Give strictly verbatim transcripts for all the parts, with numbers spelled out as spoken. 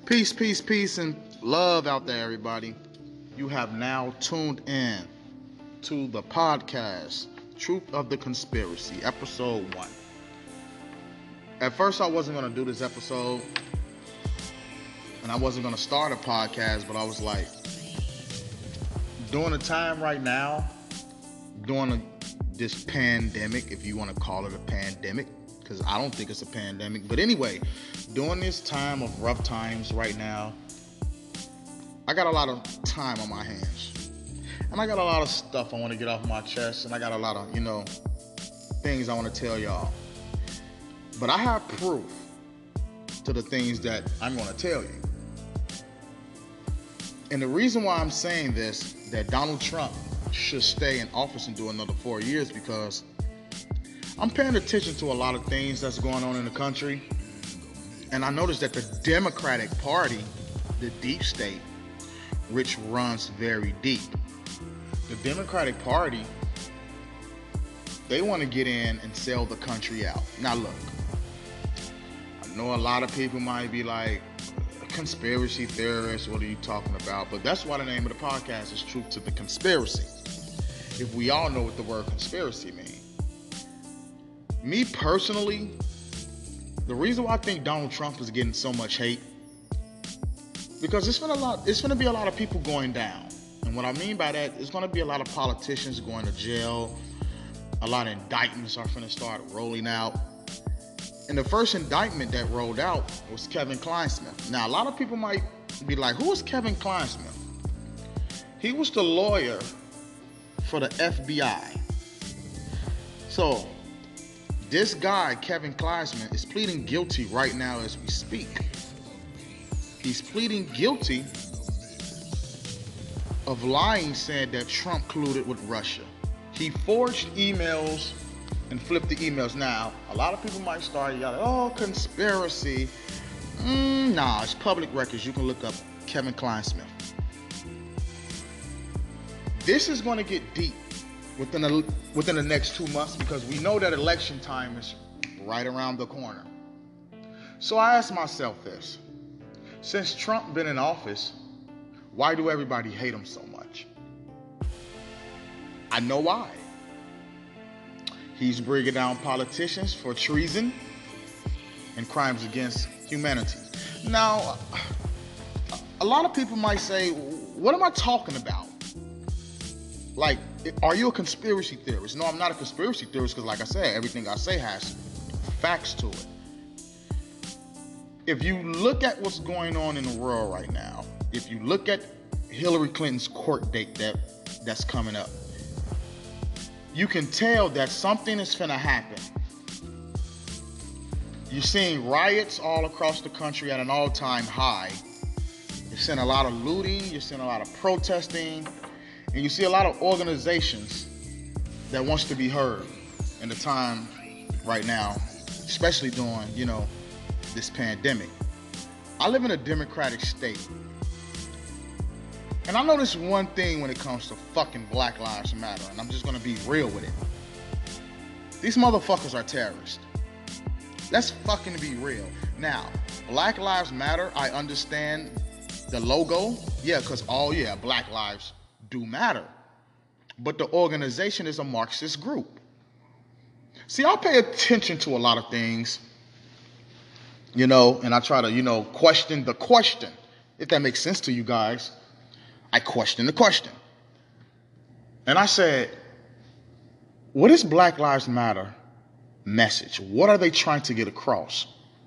Peace, peace, peace, and love out there, everybody. You have now tuned in to the podcast, Truth of the Conspiracy, episode one. At first, I wasn't going to do this episode, and I wasn't going to start a podcast, but I was like, during the time right now, during a, this pandemic, if you want to call it a pandemic, because I don't think it's a pandemic, but anyway, during this time of rough times right now, I got a lot of time on my hands. And I got a lot of stuff I want to get off my chest. And I got a lot of, you know, things I want to tell y'all. But I have proof to the things that I'm going to tell you. And the reason why I'm saying this, that Donald Trump should stay in office and do another four years, because I'm paying attention to a lot of things that's going on in the country. And I noticed that the Democratic Party, the deep state, which runs very deep, the Democratic Party, they want to get in and sell the country out. Now look, I know a lot of people might be like, conspiracy theorists, what are you talking about? But that's why the name of the podcast is Truth to the Conspiracy. If we all know what the word conspiracy means. Me personally, the reason why I think Donald Trump is getting so much hate, because it's gonna a lot, it's gonna be a lot of people going down. And what I mean by that, it's gonna be a lot of politicians going to jail. A lot of indictments are gonna start rolling out. And the first indictment that rolled out was Kevin Clinesmith. Now, a lot of people might be like, who is Kevin Clinesmith? He was the lawyer for the F B I. So, this guy, Kevin Clinesmith, is pleading guilty right now as we speak. He's pleading guilty of lying, saying that Trump colluded with Russia. He forged emails and flipped the emails. Now, a lot of people might start yelling, oh, conspiracy. Mm, nah, it's public records. You can look up Kevin Clinesmith. This is going to get deep within the, within the next two months because we know that election time is right around the corner. So I asked myself this. Since Trump been in office, why do everybody hate him so much? I know why. He's bringing down politicians for treason and crimes against humanity. Now, a lot of people might say, what am I talking about? Like, are you a conspiracy theorist? No, I'm not a conspiracy theorist because, like I said, everything I say has facts to it. If you look at what's going on in the world right now, if you look at Hillary Clinton's court date that that's coming up, you can tell that something is finna happen. You're seeing riots all across the country at an all-time high. You're seeing a lot of looting, you're seeing a lot of protesting, and you see a lot of organizations that wants to be heard in the time right now, especially during, you know, this pandemic. I live in a democratic state. And I know this one thing when it comes to fucking Black Lives Matter, and I'm just gonna be real with it. These motherfuckers are terrorists. Let's fucking be real. Now, Black Lives Matter, I understand the logo. Yeah, because all, yeah, Black lives do matter. But the organization is a Marxist group. See, I pay attention to a lot of things, you know, and I try to, you know, question the question. If that makes sense to you guys, I question the question. And I said, what is Black Lives Matter message? What are they trying to get across?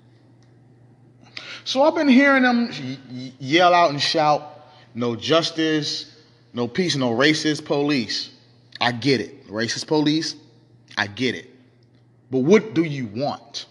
So I've been hearing them yell out and shout, no justice, no peace, no racist police. I get it. Racist police, I get it. But what do you want?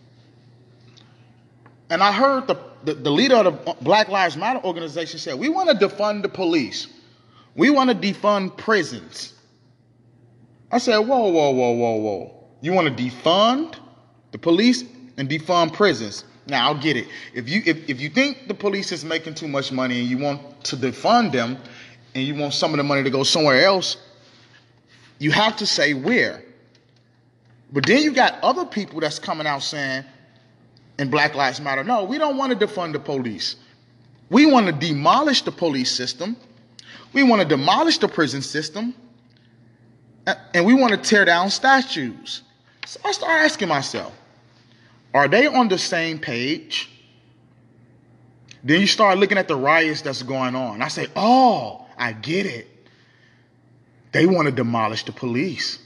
And I heard the, the, the leader of the Black Lives Matter organization said, we want to defund the police. We want to defund prisons. I said, whoa, whoa, whoa, whoa, whoa. You want to defund the police and defund prisons? Now, I'll get it. If you if, if you think the police is making too much money and you want to defund them and you want some of the money to go somewhere else, you have to say where. But then you got other people that's coming out saying, in Black Lives Matter, no, we don't want to defund the police. We want to demolish the police system. We want to demolish the prison system. And we want to tear down statues. So I start asking myself, are they on the same page? Then you start looking at the riots that's going on. I say, oh, I get it. They want to demolish the police.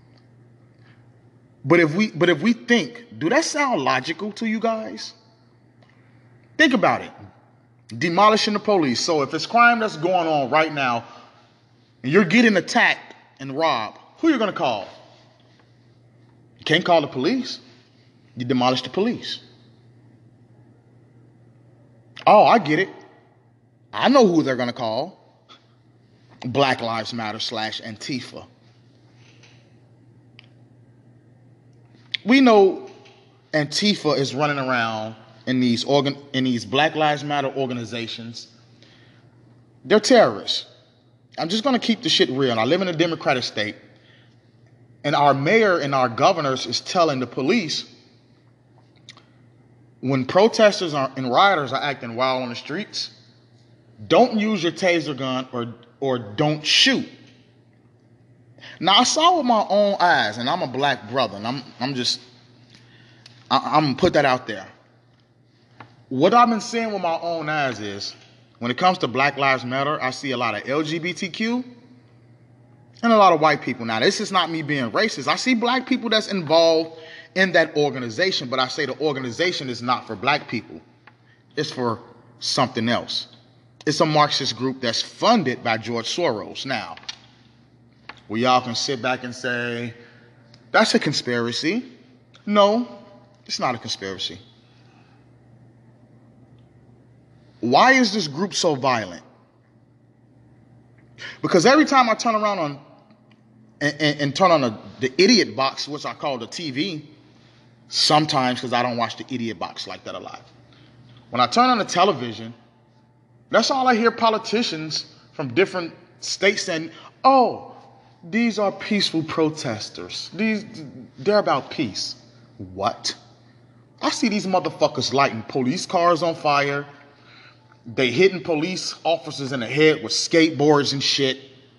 But if we but if we think, do that sound logical to you guys? Think about it. Demolishing the police. So if it's crime that's going on right now, and you're getting attacked and robbed, who are you going to call? You can't call the police. You demolish the police. Oh, I get it. I know who they're going to call. Black Lives Matter slash Antifa. We know Antifa is running around in these organ in these Black Lives Matter organizations. They're terrorists. I'm just going to keep the shit real. I live in a democratic state. And our mayor and our governors is telling the police, when protesters are, and rioters are acting wild on the streets, don't use your taser gun or, or don't shoot. Now, I saw with my own eyes, and I'm a black brother, and I'm, I'm just, I, I'm going to put that out there. What I've been seeing with my own eyes is, when it comes to Black Lives Matter, I see a lot of L G B T Q and a lot of white people. Now, this is not me being racist. I see black people that's involved in that organization, but I say the organization is not for black people. It's for something else. It's a Marxist group that's funded by George Soros. Now, we all can sit back and say, that's a conspiracy. No, it's not a conspiracy. Why is this group so violent? Because every time I turn around on and, and, and turn on a, the idiot box, which I call the T V, sometimes because I don't watch the idiot box like that a lot. When I turn on the television, that's all I hear politicians from different states saying, oh, these are peaceful protesters. These, they're about peace. What? I see these motherfuckers lighting police cars on fire. They hitting police officers in the head with skateboards and shit.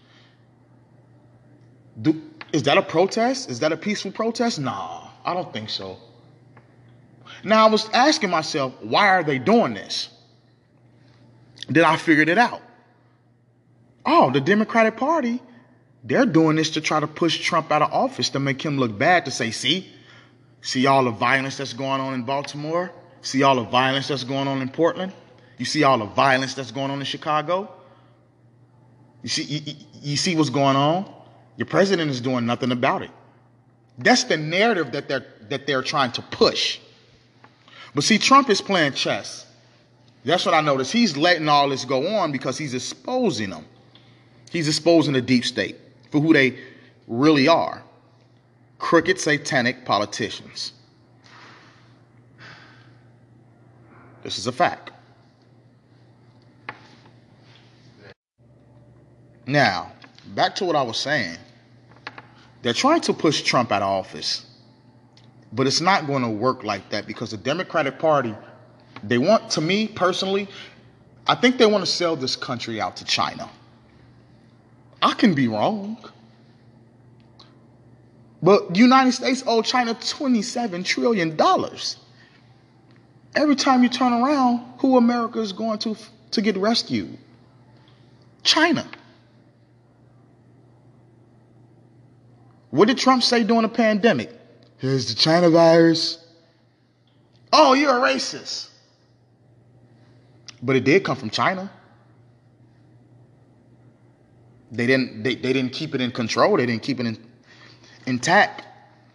Do, is that a protest? Is that a peaceful protest? Nah, I don't think so. Now, I was asking myself, why are they doing this? Then I figured it out. Oh, the Democratic Party, they're doing this to try to push Trump out of office, to make him look bad, to say, see, see all the violence that's going on in Baltimore? See all the violence that's going on in Portland? You see all the violence that's going on in Chicago? You see, you, you see what's going on? Your president is doing nothing about it. That's the narrative that they're that they're trying to push. But see, Trump is playing chess. That's what I noticed. He's letting all this go on because he's exposing them. He's exposing the deep state for who they really are. Crooked, satanic politicians. This is a fact. Now, back to what I was saying. They're trying to push Trump out of office. But it's not going to work like that because the Democratic Party, they want, to me personally, I think they want to sell this country out to China. I can be wrong. But the United States owe China twenty-seven trillion dollars. Every time you turn around, who America is going to to get rescued? China. What did Trump say during the pandemic? Here's the China virus. Oh, you're a racist. But it did come from China. They didn't they, they didn't keep it in control. They didn't keep it in, intact.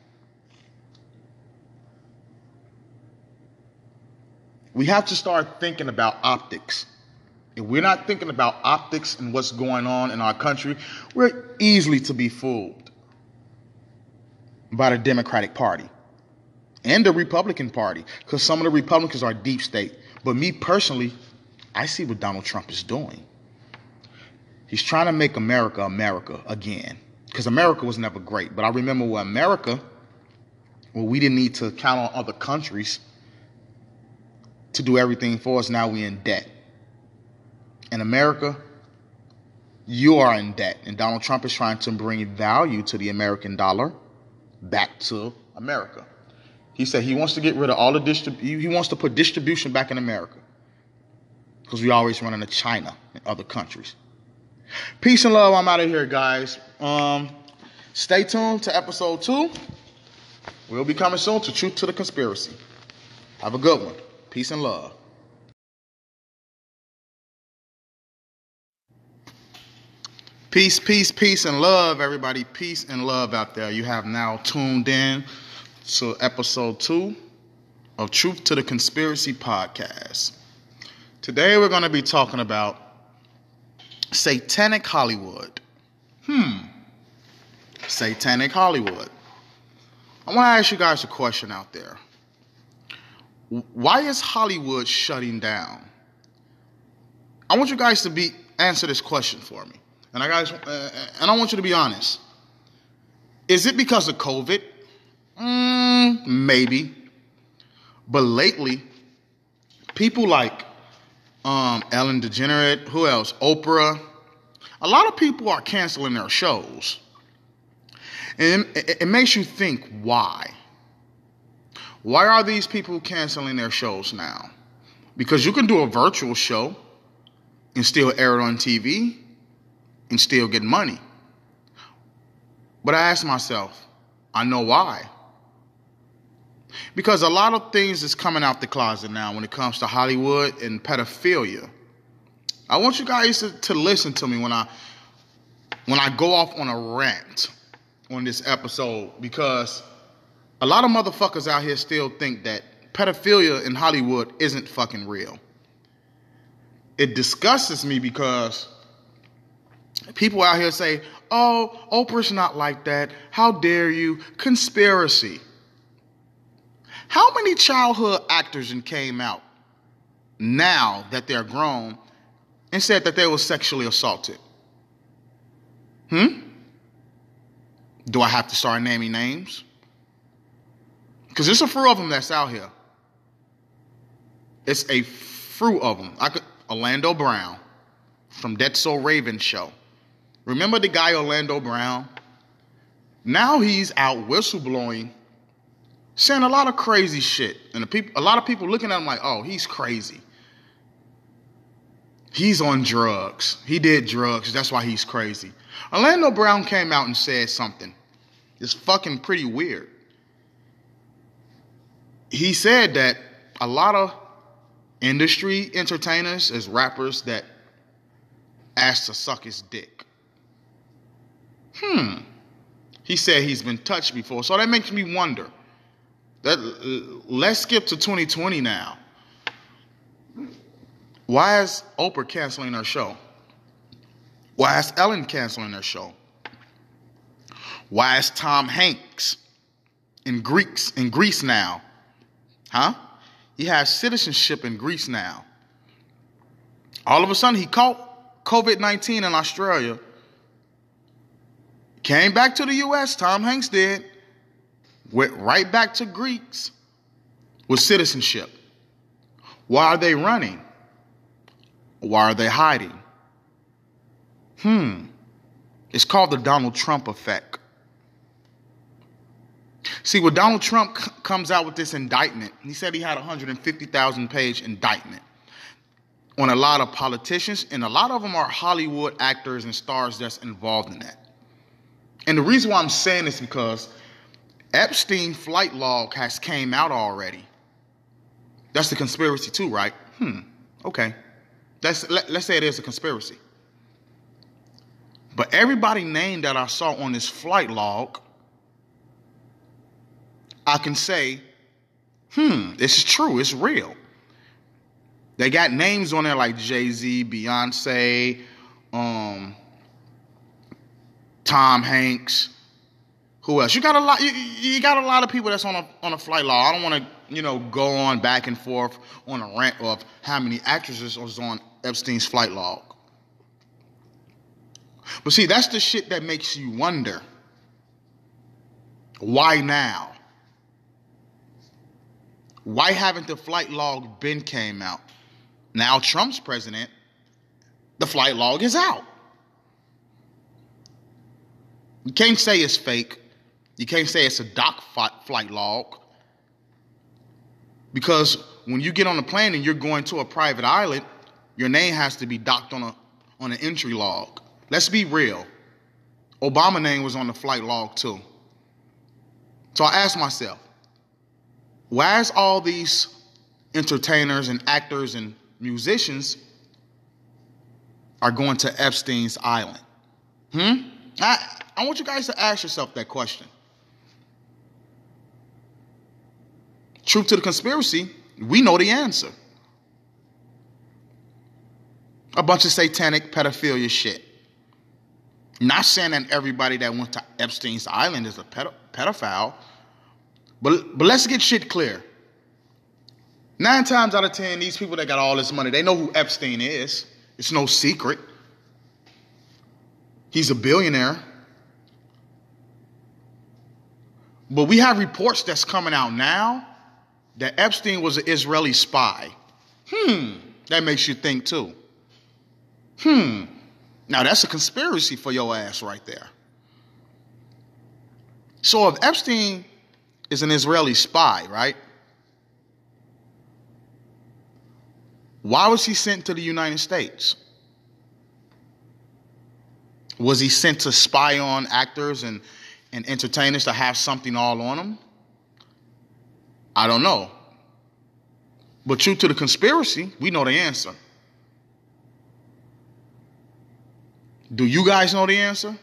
We have to start thinking about optics. If we're not thinking about optics and what's going on in our country, we're easily to be fooled by the Democratic Party and the Republican Party, because some of the Republicans are deep state. But me personally, I see what Donald Trump is doing. He's trying to make America America again, because America was never great. But I remember when America, well, we didn't need to count on other countries to do everything for us. Now we're in debt. in America, you are in debt. And Donald Trump is trying to bring value to the American dollar back to America. He said he wants to get rid of all the distribution. He wants to put distribution back in America because we always run into China and other countries. Peace and love. I'm out of here, guys. Um, stay tuned to episode two. We'll be coming soon to Truth to the Conspiracy. Have a good one. Peace and love. Peace, peace, peace, and love, everybody. Peace and love out there. You have now tuned in to episode two of Truth to the Conspiracy podcast. Today we're going to be talking about Satanic Hollywood. Hmm. Satanic Hollywood. I want to ask you guys a question out there. Why is Hollywood shutting down? I want you guys to be answer this question for me. And I guys, uh, and I want you to be honest. Is it because of COVID? Mm, maybe. But lately, people like um, Ellen DeGeneres, who else? Oprah. A lot of people are canceling their shows. And it, it makes you think, why? Why are these people canceling their shows now? Because you can do a virtual show and still air it on T V and still get money. But I ask myself, I know why. Because a lot of things is coming out the closet now when it comes to Hollywood and pedophilia. I want you guys to, to listen to me when I when I go off on a rant on this episode, because a lot of motherfuckers out here still think that pedophilia in Hollywood isn't fucking real. It disgusts me because people out here say, oh, Oprah's not like that. How dare you? Conspiracy. How many childhood actors came out now that they're grown and said that they were sexually assaulted? Hmm? Do I have to start naming names? Because there's a few of them that's out here. It's a few of them. I could, Orlando Brown from That's So Raven show. Remember the guy Orlando Brown? Now he's out whistleblowing, saying a lot of crazy shit. And the people, a lot of people looking at him like, oh, he's crazy. He's on drugs. He did drugs. That's why he's crazy. Orlando Brown came out and said something. It's fucking pretty weird. He said that a lot of industry entertainers as rappers that asked to suck his dick. Hmm. He said he's been touched before. So that makes me wonder. That, uh, let's skip to twenty twenty now. Why is Oprah canceling her show? Why is Ellen canceling her show? Why is Tom Hanks in Greece in Greece now? Huh? He has citizenship in Greece now. All of a sudden, he caught COVID nineteen in Australia. Came back to the U S, Tom Hanks did. Went right back to Greece with citizenship. Why are they running? Why are they hiding? Hmm. It's called the Donald Trump effect. See, when Donald Trump c- comes out with this indictment, he said he had a one hundred fifty thousand page indictment on a lot of politicians, and a lot of them are Hollywood actors and stars that's involved in that. And the reason why I'm saying this is because Epstein flight log has came out already. That's the conspiracy too, right? Hmm. Okay. That's, let, let's say it is a conspiracy. But everybody named that I saw on this flight log, I can say, hmm, this is true. It's real. They got names on there like Jay-Z, Beyonce, um, Tom Hanks. Who else? You got a lot. You, you got a lot of people that's on a on a flight log. I don't want to, you know, go on back and forth on a rant of how many actresses was on Epstein's flight log. But see, that's the shit that makes you wonder. Why now? Why haven't the flight log been came out? Now Trump's president, The flight log is out. You can't say it's fake. You can't say it's a doc flight log. Because when you get on a plane and you're going to a private island, your name has to be docked on a on an entry log. Let's be real. Obama's name was on the flight log too. So I asked myself, why is all these entertainers and actors and musicians are going to Epstein's island? Hmm? I, I want you guys to ask yourself that question. Truth to the conspiracy, we know the answer. A bunch of satanic pedophilia shit. Not saying that everybody that went to Epstein's island is a pedo- pedophile, but, but let's get shit clear. Nine times out of ten, these people that got all this money, they know who Epstein is. It's no secret. He's a billionaire. But we have reports that's coming out now that Epstein was an Israeli spy. Hmm, that makes you think too. Hmm, now that's a conspiracy for your ass right there. So if Epstein is an Israeli spy, right? Why was he sent to the United States? Was he sent to spy on actors and, and entertainers to have something all on them? I don't know. But true to the conspiracy, we know the answer. Do you guys know the answer?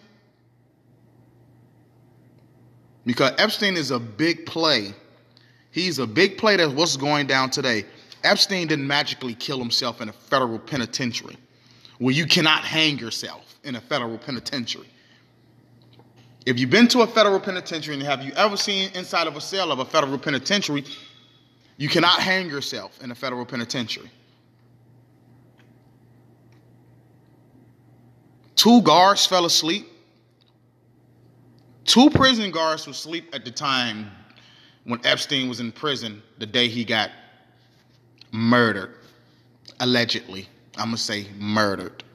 Because Epstein is a big play. He's a big play that's what's going down today. Epstein didn't magically kill himself in a federal penitentiary where you cannot hang yourself in a federal penitentiary. If you've been to a federal penitentiary and have you ever seen inside of a cell of a federal penitentiary, you cannot hang yourself in a federal penitentiary. Two guards fell asleep. Two prison guards were asleep at the time when Epstein was in prison the day he got murdered. Allegedly. I'm going to say murdered.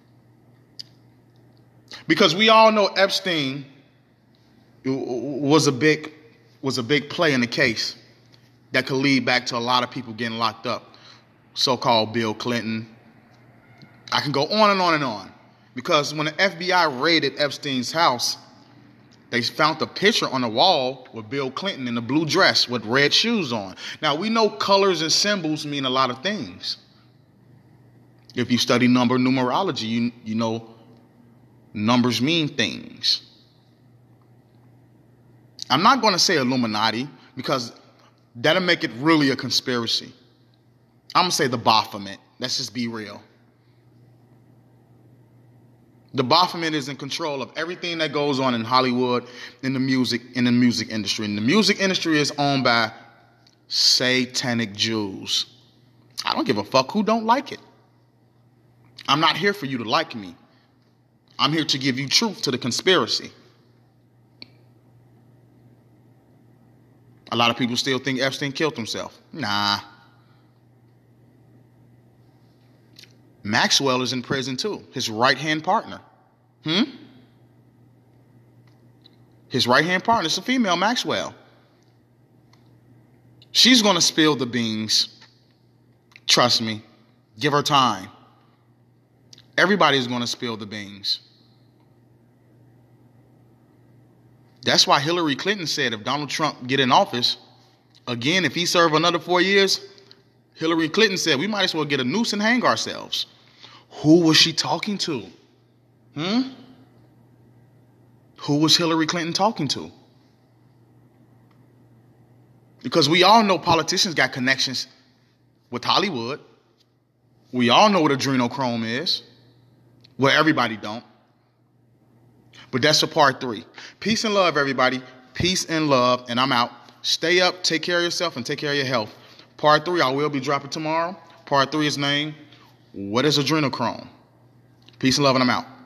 Because we all know Epstein was a big was a big play in the case that could lead back to a lot of people getting locked up. So-called Bill Clinton. I can go on and on and on. Because when the F B I raided Epstein's house, they found a picture on the wall with Bill Clinton in a blue dress with red shoes on. Now, we know colors and symbols mean a lot of things. If you study number numerology, you, you know numbers mean things. I'm not going to say Illuminati because that'll make it really a conspiracy. I'm going to say the Baphomet. Let's just be real. The Baphomet is in control of everything that goes on in Hollywood, in the music, in the music industry. And the music industry is owned by satanic Jews. I don't give a fuck who don't like it. I'm not here for you to like me. I'm here to give you truth to the conspiracy. A lot of people still think Epstein killed himself. Nah. Maxwell is in prison too. His right-hand partner. Hmm? His right-hand partner is a female, Maxwell. She's going to spill the beans. Trust me. Give her time. Everybody's going to spill the beans. That's why Hillary Clinton said if Donald Trump get in office, again, if he serve another four years, Hillary Clinton said we might as well get a noose and hang ourselves. Who was she talking to? Hmm? Who was Hillary Clinton talking to? Because we all know politicians got connections with Hollywood. We all know what adrenochrome is. Well, everybody don't. But that's for part three. Peace and love, everybody. Peace and love. And I'm out. Stay up, take care of yourself, and take care of your health. Part three, I will be dropping tomorrow. Part three is named, What is Adrenochrome? Peace and love, and I'm out.